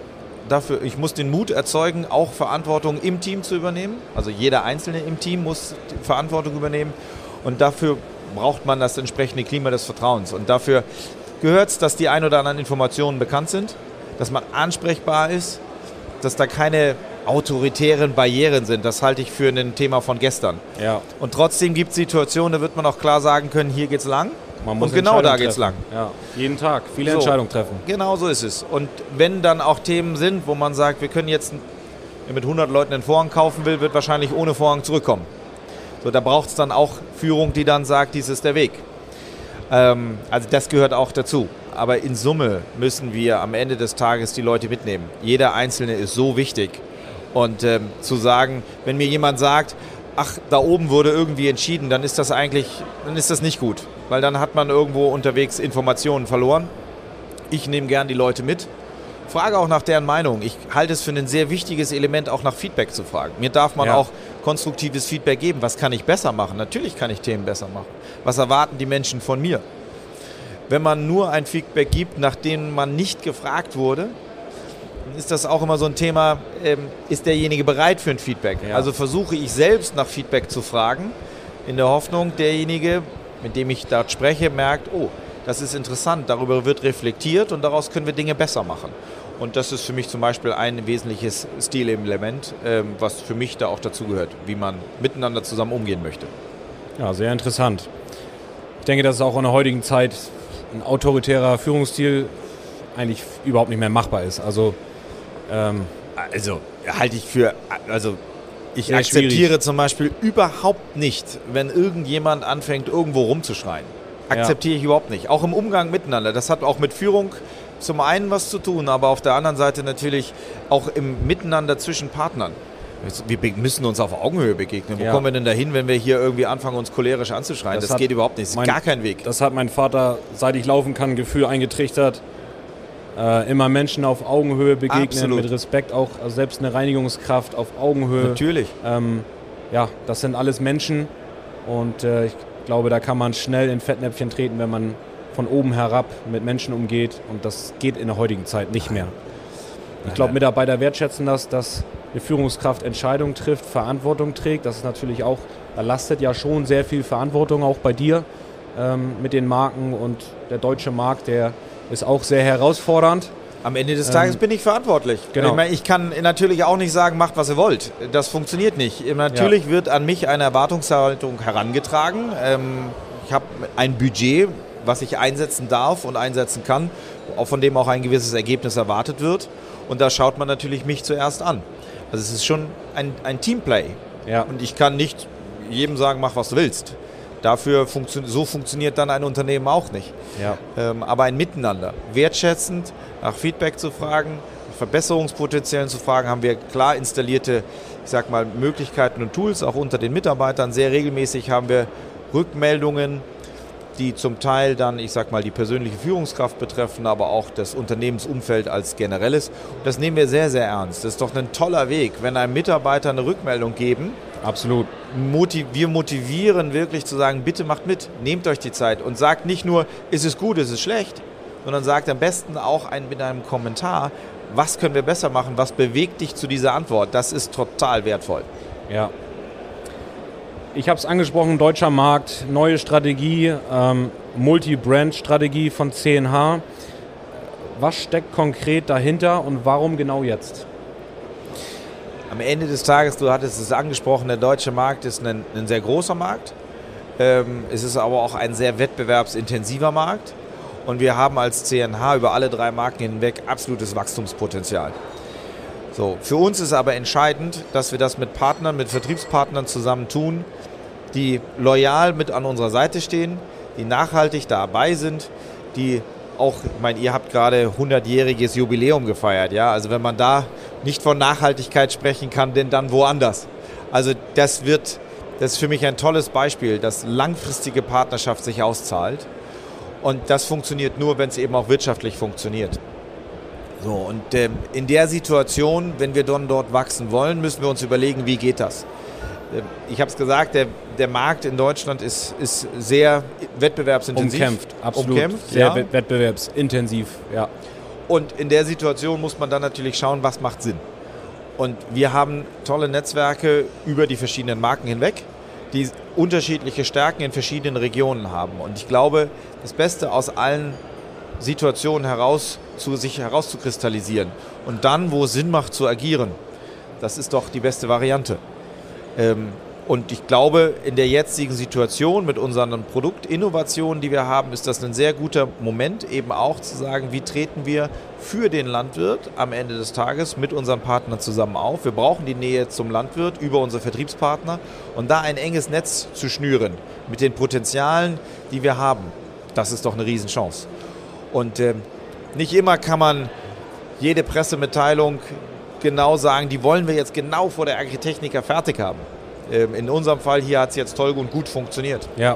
[SPEAKER 4] erzeugen, auch Verantwortung im Team zu übernehmen. Also jeder Einzelne im Team muss die Verantwortung übernehmen. Und dafür braucht man das entsprechende Klima des Vertrauens. Und dafür gehört es, dass die ein oder anderen Informationen bekannt sind, dass man ansprechbar ist, dass da keine autoritären Barrieren sind. Das halte ich für ein Thema von gestern.
[SPEAKER 3] Ja.
[SPEAKER 4] Und trotzdem gibt es Situationen, da wird man auch klar sagen können, hier geht's lang.
[SPEAKER 3] Man muss
[SPEAKER 4] und genau da
[SPEAKER 3] Entscheidungen
[SPEAKER 4] geht's lang.
[SPEAKER 3] treffen. Ja. Jeden Tag viele Entscheidungen treffen.
[SPEAKER 4] Genau so ist es. Und wenn dann auch Themen sind, wo man sagt, wir können jetzt, wer mit 100 Leuten einen Vorhang kaufen will, wird wahrscheinlich ohne Vorhang zurückkommen. So, da braucht es dann auch Führung, die dann sagt, dies ist der Weg. Also das gehört auch dazu. Aber in Summe müssen wir am Ende des Tages die Leute mitnehmen. Jeder Einzelne ist so wichtig. Und zu sagen, wenn mir jemand sagt, ach, da oben wurde irgendwie entschieden, dann ist das nicht gut. Weil dann hat man irgendwo unterwegs Informationen verloren. Ich nehme gern die Leute mit. Frage auch nach deren Meinung. Ich halte es für ein sehr wichtiges Element, auch nach Feedback zu fragen. Mir darf man auch konstruktives Feedback geben. Was kann ich besser machen? Natürlich kann ich Themen besser machen. Was erwarten die Menschen von mir? Wenn man nur ein Feedback gibt, nachdem man nicht gefragt wurde, dann ist das auch immer so ein Thema, ist derjenige bereit für ein Feedback? Ja. Also versuche ich selbst nach Feedback zu fragen, in der Hoffnung, derjenige, mit dem ich dort spreche, merkt, oh, das ist interessant, darüber wird reflektiert und daraus können wir Dinge besser machen. Und das ist für mich zum Beispiel ein wesentliches Stilelement, was für mich da auch dazugehört, wie man miteinander zusammen umgehen möchte.
[SPEAKER 3] Ja, sehr interessant. Ich denke, dass es auch in der heutigen Zeit ein autoritärer Führungsstil eigentlich überhaupt nicht mehr machbar ist. Also
[SPEAKER 4] halte ich für, ich akzeptiere schwierig. Zum Beispiel überhaupt nicht, wenn irgendjemand anfängt, irgendwo rumzuschreien. Akzeptiere ich überhaupt nicht. Auch im Umgang miteinander. Das hat auch mit Führung zum einen was zu tun, aber auf der anderen Seite natürlich auch im Miteinander zwischen Partnern. Wir müssen uns auf Augenhöhe begegnen. Wo kommen wir denn dahin, wenn wir hier irgendwie anfangen, uns cholerisch anzuschreien? Das geht überhaupt nicht. Das ist gar kein Weg.
[SPEAKER 3] Das hat mein Vater, seit ich laufen kann, Gefühl eingetrichtert. Immer Menschen auf Augenhöhe begegnen, absolut. Mit Respekt auch, also selbst eine Reinigungskraft auf Augenhöhe.
[SPEAKER 4] Natürlich.
[SPEAKER 3] Das sind alles Menschen und ich glaube, da kann man schnell in Fettnäpfchen treten, wenn man von oben herab mit Menschen umgeht und das geht in der heutigen Zeit nicht mehr. Ich glaube, Mitarbeiter wertschätzen das, dass eine Führungskraft Entscheidungen trifft, Verantwortung trägt. Das ist natürlich auch, da lastet ja schon sehr viel Verantwortung auch bei dir mit den Marken und der deutsche Markt, der ist auch sehr herausfordernd.
[SPEAKER 4] Am Ende des Tages bin ich verantwortlich.
[SPEAKER 3] Genau.
[SPEAKER 4] Ich kann natürlich auch nicht sagen, macht, was ihr wollt. Das funktioniert nicht. Natürlich wird an mich eine Erwartungshaltung herangetragen. Ich habe ein Budget, was ich einsetzen darf und einsetzen kann, von dem auch ein gewisses Ergebnis erwartet wird. Und da schaut man natürlich mich zuerst an. Also es ist schon ein Teamplay.
[SPEAKER 3] Ja.
[SPEAKER 4] Und ich kann nicht jedem sagen, mach, was du willst. Dafür so funktioniert dann ein Unternehmen auch nicht.
[SPEAKER 3] Ja.
[SPEAKER 4] Aber ein Miteinander. Wertschätzend nach Feedback zu fragen, nach Verbesserungspotenzialen zu fragen, haben wir klar installierte, Möglichkeiten und Tools, auch unter den Mitarbeitern. Sehr regelmäßig haben wir Rückmeldungen, die zum Teil dann, ich sag mal, die persönliche Führungskraft betreffen, aber auch das Unternehmensumfeld als generelles. Und das nehmen wir sehr, sehr ernst. Das ist doch ein toller Weg, wenn einem Mitarbeiter eine Rückmeldung geben.
[SPEAKER 3] Absolut.
[SPEAKER 4] Wir motivieren wirklich zu sagen, bitte macht mit, nehmt euch die Zeit und sagt nicht nur, ist es gut, ist es schlecht, sondern sagt am besten auch mit einem Kommentar, was können wir besser machen, was bewegt dich zu dieser Antwort. Das ist total wertvoll.
[SPEAKER 3] Ja. Ich habe es angesprochen, deutscher Markt, neue Strategie, Multi-Brand-Strategie von C&H. Was steckt konkret dahinter und warum genau jetzt?
[SPEAKER 4] Am Ende des Tages, du hattest es angesprochen, der deutsche Markt ist ein sehr großer Markt. Es ist aber auch ein sehr wettbewerbsintensiver Markt. Und wir haben als C&H über alle 3 Marken hinweg absolutes Wachstumspotenzial. So, für uns ist aber entscheidend, dass wir das mit Partnern, mit Vertriebspartnern zusammen tun, die loyal mit an unserer Seite stehen, die nachhaltig dabei sind, die auch, ich meine, ihr habt gerade 100-jähriges Jubiläum gefeiert, ja, also wenn man da nicht von Nachhaltigkeit sprechen kann, denn dann woanders. Also das ist für mich ein tolles Beispiel, dass langfristige Partnerschaft sich auszahlt und das funktioniert nur, wenn es eben auch wirtschaftlich funktioniert. So, und in der Situation, wenn wir dann dort wachsen wollen, müssen wir uns überlegen, wie geht das? Ich habe es gesagt, der Markt in Deutschland ist sehr wettbewerbsintensiv.
[SPEAKER 3] Umkämpft, sehr wettbewerbsintensiv, ja.
[SPEAKER 4] Und in der Situation muss man dann natürlich schauen, was macht Sinn. Und wir haben tolle Netzwerke über die verschiedenen Marken hinweg, die unterschiedliche Stärken in verschiedenen Regionen haben. Und ich glaube, das Beste aus allen Situationen sich herauszukristallisieren und dann, wo es Sinn macht, zu agieren, das ist doch die beste Variante. Und ich glaube, in der jetzigen Situation mit unseren Produktinnovationen, die wir haben, ist das ein sehr guter Moment, eben auch zu sagen, wie treten wir für den Landwirt am Ende des Tages mit unseren Partnern zusammen auf. Wir brauchen die Nähe zum Landwirt über unsere Vertriebspartner und da ein enges Netz zu schnüren mit den Potenzialen, die wir haben. Das ist doch eine Riesenchance. Und nicht immer kann man jede Pressemitteilung genau sagen, die wollen wir jetzt genau vor der Agritechnica fertig haben. In unserem Fall hier hat es jetzt toll und gut funktioniert.
[SPEAKER 3] Ja.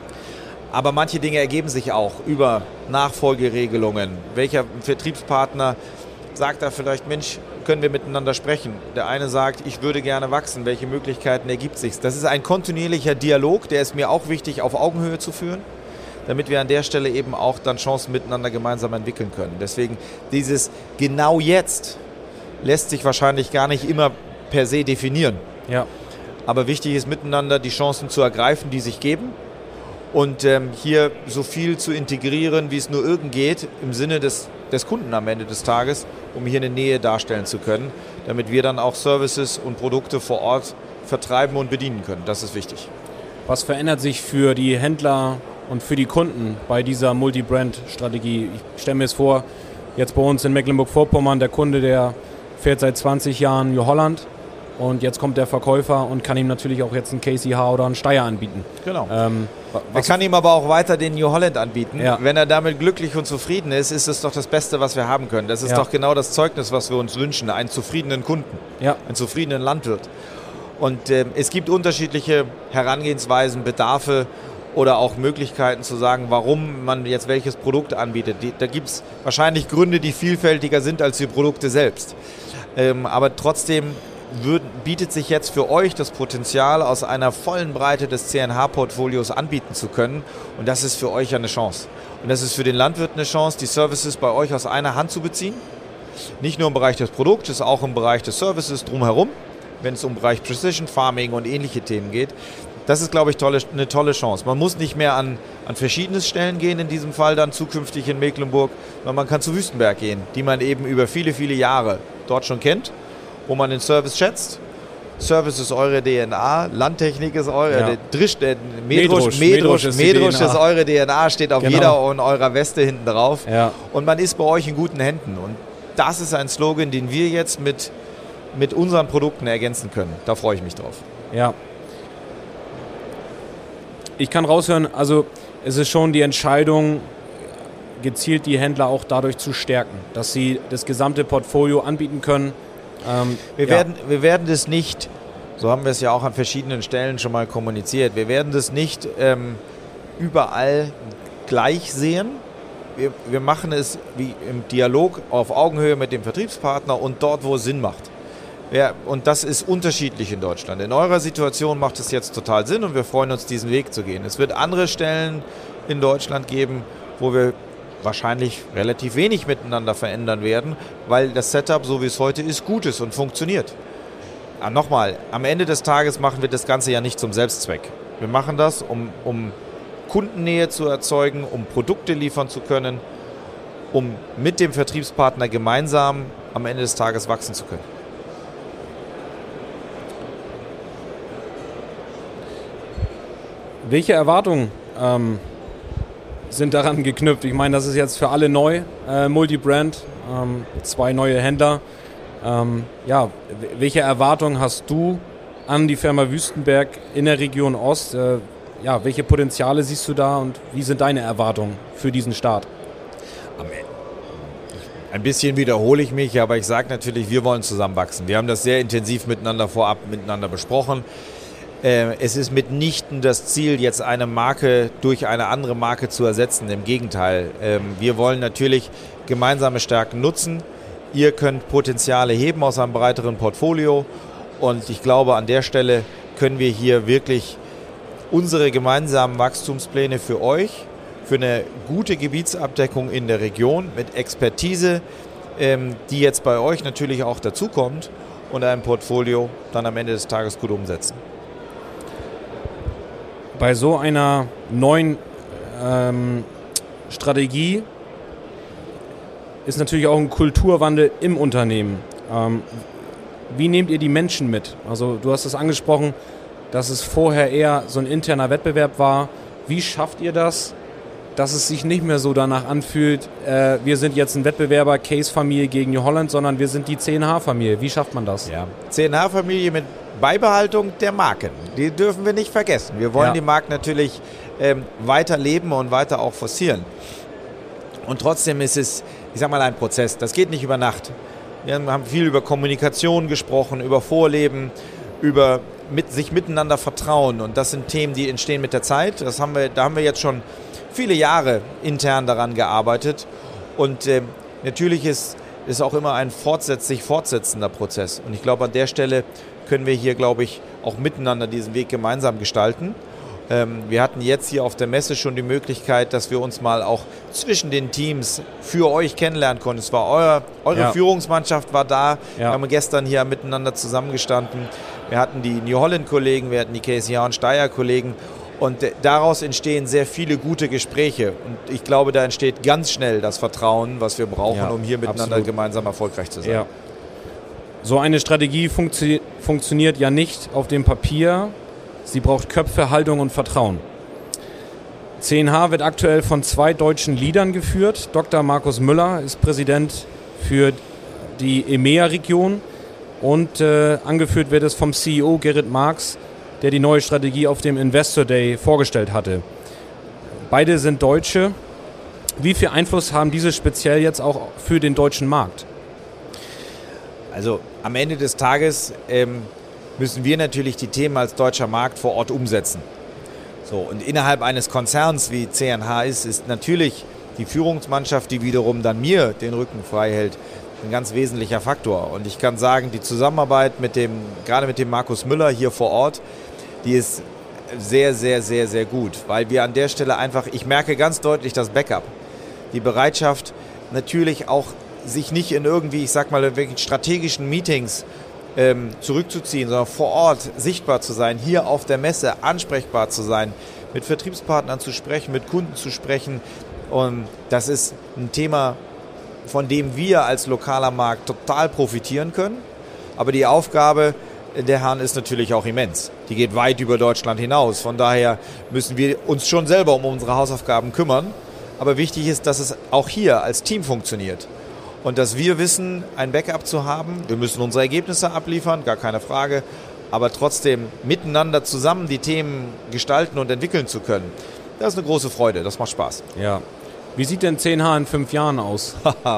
[SPEAKER 4] Aber manche Dinge ergeben sich auch über Nachfolgeregelungen. Welcher Vertriebspartner sagt da vielleicht, Mensch, können wir miteinander sprechen? Der eine sagt, ich würde gerne wachsen. Welche Möglichkeiten ergibt sich? Das ist ein kontinuierlicher Dialog, der ist mir auch wichtig, auf Augenhöhe zu führen, damit wir an der Stelle eben auch dann Chancen miteinander gemeinsam entwickeln können. Deswegen dieses genau jetzt lässt sich wahrscheinlich gar nicht immer per se definieren.
[SPEAKER 3] Ja.
[SPEAKER 4] Aber wichtig ist miteinander die Chancen zu ergreifen, die sich geben und hier so viel zu integrieren, wie es nur irgend geht, im Sinne des Kunden am Ende des Tages, um hier eine Nähe darstellen zu können, damit wir dann auch Services und Produkte vor Ort vertreiben und bedienen können. Das ist wichtig.
[SPEAKER 3] Was verändert sich für die Händler und für die Kunden bei dieser Multi-Brand-Strategie? Ich stelle mir es vor, jetzt bei uns in Mecklenburg-Vorpommern, der Kunde, der fährt seit 20 Jahren New Holland. Und jetzt kommt der Verkäufer und kann ihm natürlich auch jetzt einen KC/H oder einen Steyr anbieten.
[SPEAKER 4] Genau. Er kann ihm aber auch weiter den New Holland anbieten. Ja. Wenn er damit glücklich und zufrieden ist, ist es doch das Beste, was wir haben können. Das ist doch genau das Zeugnis, was wir uns wünschen. Einen zufriedenen Kunden, einen zufriedenen Landwirt. Und es gibt unterschiedliche Herangehensweisen, Bedarfe oder auch Möglichkeiten zu sagen, warum man jetzt welches Produkt anbietet. Da gibt es wahrscheinlich Gründe, die vielfältiger sind als die Produkte selbst. Aber trotzdem bietet sich jetzt für euch das Potenzial, aus einer vollen Breite des C&H-Portfolios anbieten zu können. Und das ist für euch eine Chance. Und das ist für den Landwirt eine Chance, die Services bei euch aus einer Hand zu beziehen. Nicht nur im Bereich des Produktes, auch im Bereich des Services drumherum, wenn es um den Bereich Precision Farming und ähnliche Themen geht. Das ist, glaube ich, eine tolle Chance. Man muss nicht mehr an verschiedene Stellen gehen, in diesem Fall dann zukünftig in Mecklenburg, sondern man kann zu Wüstenberg gehen, die man eben über viele, viele Jahre dort schon kennt, wo man den Service schätzt. Service ist eure DNA, Landtechnik ist eure, Mähdrusch ist eure DNA, steht auf jeder und eurer Weste hinten drauf. Ja. Und man ist bei euch in guten Händen. Und das ist ein Slogan, den wir jetzt mit unseren Produkten ergänzen können. Da freue ich mich drauf.
[SPEAKER 3] Ja. Ich kann raushören, also es ist schon die Entscheidung, gezielt die Händler auch dadurch zu stärken, dass sie das gesamte Portfolio anbieten können.
[SPEAKER 4] Wir werden das nicht, so haben wir es ja auch an verschiedenen Stellen schon mal kommuniziert, wir werden das nicht überall gleich sehen. Wir machen es wie im Dialog auf Augenhöhe mit dem Vertriebspartner und dort, wo es Sinn macht. Ja, und das ist unterschiedlich in Deutschland. In eurer Situation macht es jetzt total Sinn und wir freuen uns, diesen Weg zu gehen. Es wird andere Stellen in Deutschland geben, wo wir wahrscheinlich relativ wenig miteinander verändern werden, weil das Setup, so wie es heute ist, gut ist und funktioniert. Aber nochmal, am Ende des Tages machen wir das Ganze ja nicht zum Selbstzweck. Wir machen das, um Kundennähe zu erzeugen, um Produkte liefern zu können, um mit dem Vertriebspartner gemeinsam am Ende des Tages wachsen zu können.
[SPEAKER 3] Welche Erwartungen sind daran geknüpft? Ich meine, das ist jetzt für alle neu, Multibrand, 2 neue Händler. Welche Erwartungen hast du an die Firma Wüstenberg in der Region Ost? Welche Potenziale siehst du da und wie sind deine Erwartungen für diesen Start?
[SPEAKER 4] Ein bisschen wiederhole ich mich, aber ich sage natürlich, wir wollen zusammenwachsen. Wir haben das sehr intensiv miteinander besprochen. Es ist mitnichten das Ziel, jetzt eine Marke durch eine andere Marke zu ersetzen. Im Gegenteil, wir wollen natürlich gemeinsame Stärken nutzen. Ihr könnt Potenziale heben aus einem breiteren Portfolio und ich glaube, an der Stelle können wir hier wirklich unsere gemeinsamen Wachstumspläne für euch, für eine gute Gebietsabdeckung in der Region mit Expertise, die jetzt bei euch natürlich auch dazukommt und ein Portfolio dann am Ende des Tages gut umsetzen.
[SPEAKER 3] Bei so einer neuen Strategie ist natürlich auch ein Kulturwandel im Unternehmen. Wie nehmt ihr die Menschen mit? Also du hast es angesprochen, dass es vorher eher so ein interner Wettbewerb war. Wie schafft ihr das, dass es sich nicht mehr so danach anfühlt, wir sind jetzt ein Wettbewerber, Case-Familie gegen New Holland, sondern wir sind die C&H-Familie. Wie schafft man das?
[SPEAKER 4] Ja. C&H-Familie mit Beibehaltung der Marken. Die dürfen wir nicht vergessen. Wir wollen die Marken natürlich weiter leben und weiter auch forcieren. Und trotzdem ist es, ich sag mal, ein Prozess. Das geht nicht über Nacht. Wir haben viel über Kommunikation gesprochen, über Vorleben, über sich miteinander vertrauen. Und das sind Themen, die entstehen mit der Zeit. Da haben wir jetzt schon viele Jahre intern daran gearbeitet. Und natürlich ist auch immer ein sich fortsetzender Prozess. Und ich glaube, an der Stelle können wir hier, glaube ich, auch miteinander diesen Weg gemeinsam gestalten. Wir hatten jetzt hier auf der Messe schon die Möglichkeit, dass wir uns mal auch zwischen den Teams für euch kennenlernen konnten. Es war eure Führungsmannschaft war da. Wir haben gestern hier miteinander zusammengestanden. Wir hatten die New Holland-Kollegen, wir hatten die KCH und Steyr-Kollegen. Und daraus entstehen sehr viele gute Gespräche. Und ich glaube, da entsteht ganz schnell das Vertrauen, was wir brauchen, um hier miteinander gemeinsam erfolgreich zu sein.
[SPEAKER 3] Ja. So eine Strategie funktioniert ja nicht auf dem Papier. Sie braucht Köpfe, Haltung und Vertrauen. C&H wird aktuell von 2 deutschen Leadern geführt. Dr. Markus Müller ist Präsident für die EMEA-Region und angeführt wird es vom CEO Gerrit Marx, der die neue Strategie auf dem Investor Day vorgestellt hatte. Beide sind Deutsche. Wie viel Einfluss haben diese speziell jetzt auch für den deutschen Markt?
[SPEAKER 4] Also am Ende des Tages müssen wir natürlich die Themen als deutscher Markt vor Ort umsetzen. So, und innerhalb eines Konzerns wie C&H ist natürlich die Führungsmannschaft, die wiederum dann mir den Rücken frei hält, ein ganz wesentlicher Faktor. Und ich kann sagen, die Zusammenarbeit gerade mit dem Markus Müller hier vor Ort, die ist sehr, sehr, sehr, sehr gut, weil wir an der Stelle einfach, ich merke ganz deutlich das Backup. Die Bereitschaft natürlich auch, sich nicht in irgendwie, ich sag mal, wirklich strategischen Meetings zurückzuziehen, sondern vor Ort sichtbar zu sein, hier auf der Messe ansprechbar zu sein, mit Vertriebspartnern zu sprechen, mit Kunden zu sprechen. Und das ist ein Thema, von dem wir als lokaler Markt total profitieren können. Aber die Aufgabe der Herren ist natürlich auch immens. Die geht weit über Deutschland hinaus. Von daher müssen wir uns schon selber um unsere Hausaufgaben kümmern. Aber wichtig ist, dass es auch hier als Team funktioniert. Und dass wir wissen, ein Backup zu haben. Wir müssen unsere Ergebnisse abliefern, gar keine Frage. Aber trotzdem miteinander zusammen die Themen gestalten und entwickeln zu können. Das ist eine große Freude, das macht Spaß.
[SPEAKER 3] Ja. Wie sieht denn C&H in 5 Jahren aus?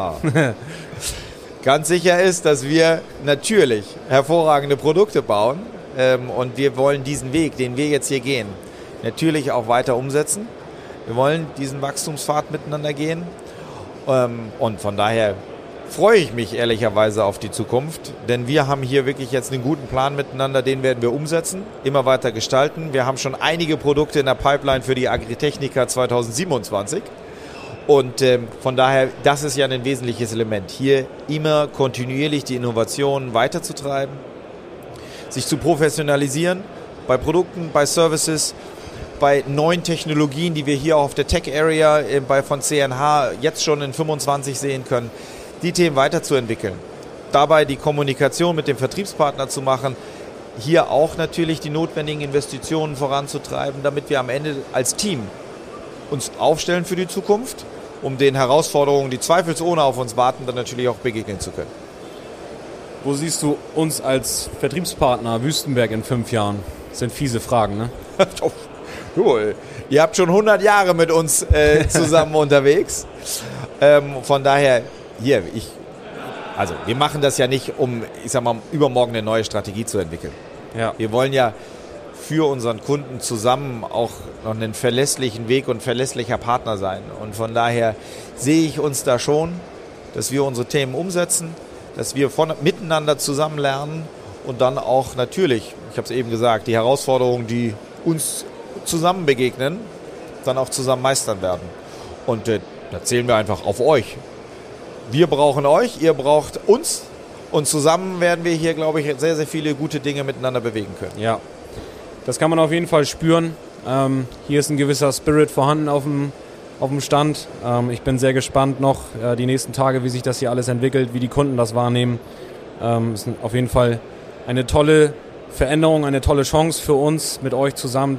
[SPEAKER 4] Ganz sicher ist, dass wir natürlich hervorragende Produkte bauen. Und wir wollen diesen Weg, den wir jetzt hier gehen, natürlich auch weiter umsetzen. Wir wollen diesen Wachstumspfad miteinander gehen. Und von daher freue ich mich ehrlicherweise auf die Zukunft, denn wir haben hier wirklich jetzt einen guten Plan miteinander, den werden wir umsetzen, immer weiter gestalten. Wir haben schon einige Produkte in der Pipeline für die Agritechnica 2027 und von daher, das ist ja ein wesentliches Element, hier immer kontinuierlich die Innovationen weiterzutreiben, sich zu professionalisieren bei Produkten, bei Services, bei neuen Technologien, die wir hier auch auf der Tech Area von CNH jetzt schon in 25 sehen können, die Themen weiterzuentwickeln. Dabei die Kommunikation mit dem Vertriebspartner zu machen, hier auch natürlich die notwendigen Investitionen voranzutreiben, damit wir am Ende als Team uns aufstellen für die Zukunft, um den Herausforderungen, die zweifelsohne auf uns warten, dann natürlich auch begegnen zu können.
[SPEAKER 3] Wo siehst du uns als Vertriebspartner Wüstenberg in 5 Jahren? Das sind fiese Fragen, ne?
[SPEAKER 4] Cool. Ihr habt schon 100 Jahre mit uns zusammen unterwegs. Von daher, wir machen das ja nicht, um, übermorgen eine neue Strategie zu entwickeln.
[SPEAKER 3] Ja.
[SPEAKER 4] Wir wollen ja für unseren Kunden zusammen auch noch einen verlässlichen Weg und verlässlicher Partner sein. Und von daher sehe ich uns da schon, dass wir unsere Themen umsetzen, dass wir miteinander zusammen lernen und dann auch natürlich, ich habe es eben gesagt, die Herausforderungen, die uns zusammen begegnen, dann auch zusammen meistern werden. Und da zählen wir einfach auf euch. Wir brauchen euch, ihr braucht uns und zusammen werden wir hier, glaube ich, sehr, sehr viele gute Dinge miteinander bewegen können.
[SPEAKER 3] Ja, das kann man auf jeden Fall spüren. Hier ist ein gewisser Spirit vorhanden auf dem Stand. Ich bin sehr gespannt noch die nächsten Tage, wie sich das hier alles entwickelt, wie die Kunden das wahrnehmen. Es ist auf jeden Fall eine tolle Veränderung, eine tolle Chance für uns mit euch zusammen,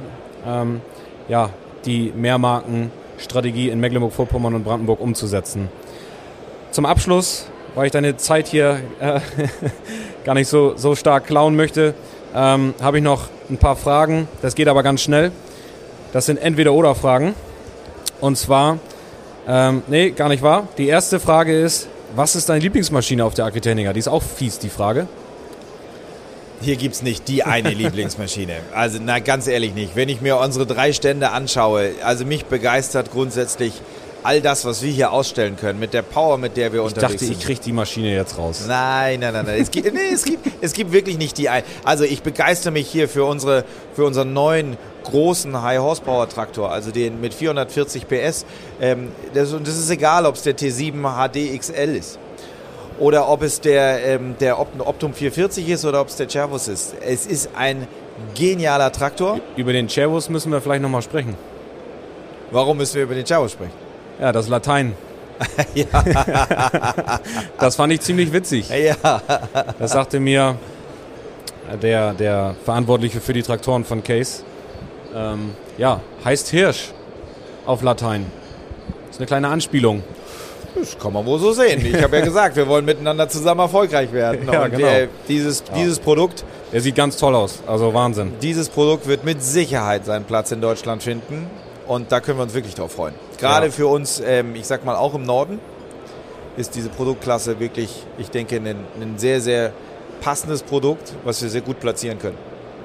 [SPEAKER 3] die Mehrmarkenstrategie in Mecklenburg-Vorpommern und Brandenburg umzusetzen. Zum Abschluss, weil ich deine Zeit hier gar nicht so stark klauen möchte, habe ich noch ein paar Fragen. Das geht aber ganz schnell. Das sind Entweder-Oder-Fragen. Und zwar, gar nicht wahr. Die erste Frage ist, was ist deine Lieblingsmaschine auf der Agritechnica? Die ist auch fies, die Frage.
[SPEAKER 4] Hier gibt es nicht die eine Lieblingsmaschine. Also ganz ehrlich nicht. Wenn ich mir unsere 3 Stände anschaue, also mich begeistert grundsätzlich all das, was wir hier ausstellen können, mit der Power, mit der wir unterwegs sind.
[SPEAKER 3] Ich dachte, ich kriege die Maschine jetzt raus.
[SPEAKER 4] Nein. Es gibt wirklich nicht die eine. Also ich begeistere mich hier für unseren neuen großen High-Horsepower-Traktor, also den mit 440 PS. Das ist egal, ob es der T7 HD XL ist. Oder ob es der Optum 440 ist oder ob es der Cervus ist. Es ist ein genialer Traktor.
[SPEAKER 3] Über den Cervus müssen wir vielleicht nochmal sprechen.
[SPEAKER 4] Warum müssen wir über den Cervus sprechen?
[SPEAKER 3] Ja, das Latein.
[SPEAKER 4] Ja.
[SPEAKER 3] Das fand ich ziemlich witzig.
[SPEAKER 4] Ja.
[SPEAKER 3] Das sagte mir der Verantwortliche für die Traktoren von Case. Heißt Hirsch auf Latein. Das ist eine kleine Anspielung.
[SPEAKER 4] Das kann man wohl so sehen. Ich habe ja gesagt, wir wollen miteinander zusammen erfolgreich werden.
[SPEAKER 3] Ja,
[SPEAKER 4] und
[SPEAKER 3] genau.
[SPEAKER 4] Dieses Produkt...
[SPEAKER 3] Der sieht ganz toll aus, also Wahnsinn.
[SPEAKER 4] Dieses Produkt wird mit Sicherheit seinen Platz in Deutschland finden und da können wir uns wirklich drauf freuen. Gerade für uns, ich sag mal auch im Norden, ist diese Produktklasse wirklich, ich denke, ein sehr, sehr passendes Produkt, was wir sehr gut platzieren können.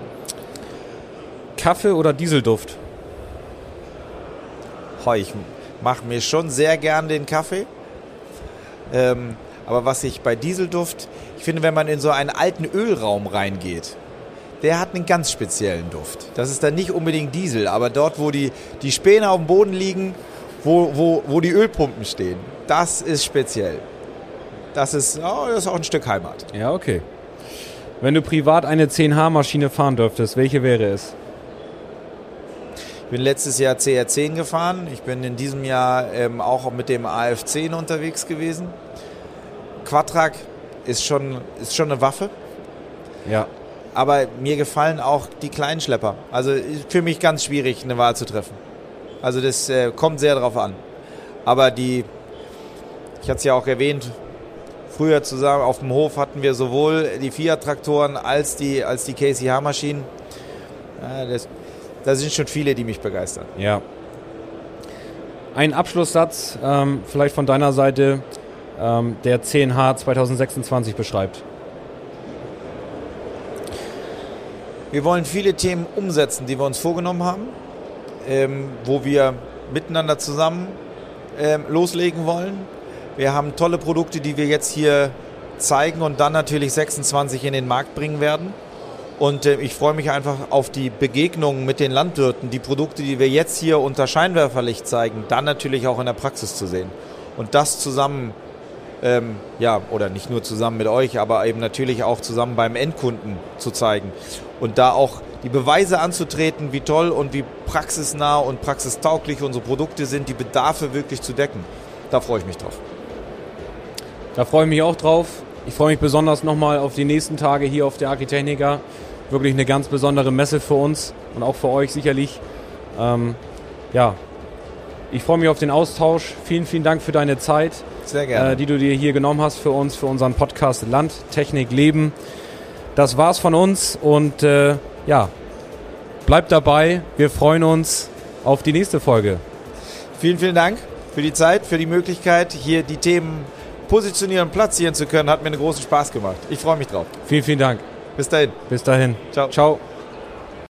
[SPEAKER 3] Kaffee oder Dieselduft?
[SPEAKER 4] Ich mache mir schon sehr gern den Kaffee. Aber was ich bei Dieselduft, ich finde, wenn man in so einen alten Ölraum reingeht, der hat einen ganz speziellen Duft. Das ist dann nicht unbedingt Diesel, aber dort, wo die Späne auf dem Boden liegen, wo die Ölpumpen stehen, das ist speziell. Das ist auch ein Stück Heimat.
[SPEAKER 3] Ja, okay. Wenn du privat eine 10H-Maschine fahren dürftest, welche wäre es?
[SPEAKER 4] Ich bin letztes Jahr CR10 gefahren. Ich bin in diesem Jahr auch mit dem AF10 unterwegs gewesen. Quadtrac ist schon eine Waffe.
[SPEAKER 3] Ja.
[SPEAKER 4] Aber mir gefallen auch die kleinen Schlepper. Also für mich ganz schwierig, eine Wahl zu treffen. Also das kommt sehr drauf an. Aber ich hatte es ja auch erwähnt, früher zusammen auf dem Hof hatten wir sowohl die Fiat-Traktoren als die KCH-Maschinen. Da sind schon viele, die mich begeistern.
[SPEAKER 3] Ja. Ein Abschlusssatz, vielleicht von deiner Seite, der 10H 2026 beschreibt.
[SPEAKER 4] Wir wollen viele Themen umsetzen, die wir uns vorgenommen haben, wo wir miteinander zusammen loslegen wollen. Wir haben tolle Produkte, die wir jetzt hier zeigen und dann natürlich 26 in den Markt bringen werden. Und ich freue mich einfach auf die Begegnungen mit den Landwirten, die Produkte, die wir jetzt hier unter Scheinwerferlicht zeigen, dann natürlich auch in der Praxis zu sehen. Und das zusammen, oder nicht nur zusammen mit euch, aber eben natürlich auch zusammen beim Endkunden zu zeigen. Und da auch die Beweise anzutreten, wie toll und wie praxisnah und praxistauglich unsere Produkte sind, die Bedarfe wirklich zu decken. Da freue ich mich drauf.
[SPEAKER 3] Da freue ich mich auch drauf. Ich freue mich besonders nochmal auf die nächsten Tage hier auf der Agritechnica. Wirklich eine ganz besondere Messe für uns und auch für euch sicherlich. Ich freue mich auf den Austausch. Vielen, vielen Dank für deine Zeit,
[SPEAKER 4] sehr gerne,
[SPEAKER 3] die du dir hier genommen hast für uns, für unseren Podcast Land, Technik, Leben. Das war's von uns und bleibt dabei. Wir freuen uns auf die nächste Folge.
[SPEAKER 4] Vielen, vielen Dank für die Zeit, für die Möglichkeit, hier die Themen positionieren und platzieren zu können. Hat mir einen großen Spaß gemacht. Ich freue mich drauf.
[SPEAKER 3] Vielen, vielen Dank.
[SPEAKER 4] Bis dahin.
[SPEAKER 3] Bis dahin.
[SPEAKER 4] Ciao.
[SPEAKER 3] Ciao.